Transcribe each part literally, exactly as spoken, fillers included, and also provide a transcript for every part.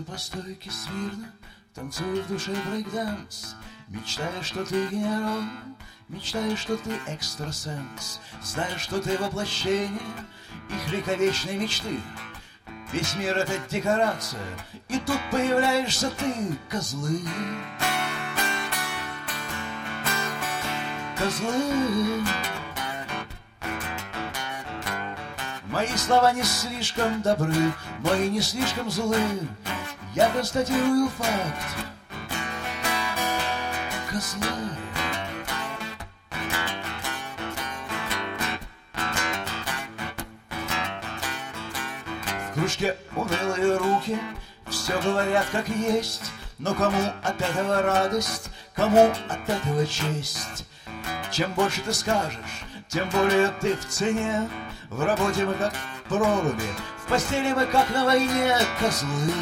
по стойке смирно, танцуя в душе брейк-данс, мечтая, что ты генерал, мечтая, что ты экстрасенс, зная, что ты воплощение их вековечной мечты. Весь мир — это декорация, и тут появляешься ты, козлы. Козлы. Мои слова не слишком добры, но и не слишком злы. Я констатирую факт. Козлы. В кружке унылые руки все говорят как есть, но кому от этого радость, кому от этого честь? Чем больше ты скажешь, тем более ты в цене. В работе мы как проруби, в постели мы как на войне. Козлы.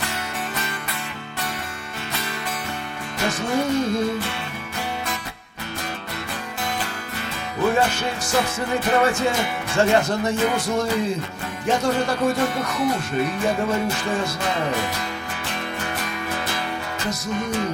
Козлы. Увязшие в собственной правоте завязанные узлы. Я тоже такой, только хуже, и я говорю, что я знаю. Козлы.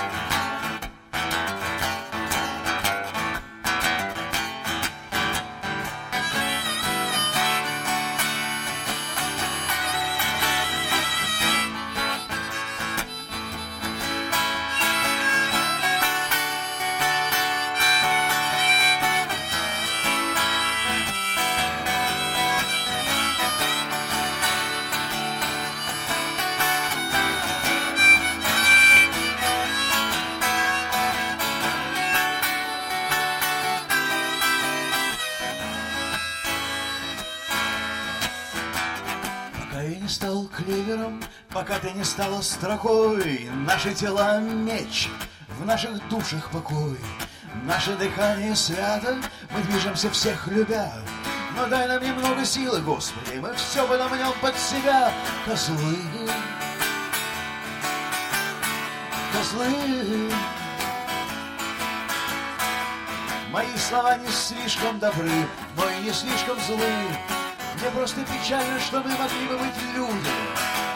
Стал клевером, пока ты не стала строкой. Наши тела — меч, в наших душах покой. Наше дыхание свято, мы движемся всех любя. Но дай нам немного силы, Господи, мы все подомнем под себя. Козлы. Козлы. Мои слова не слишком добры, но и не слишком злы. Мне просто печально, что мы могли бы быть люди.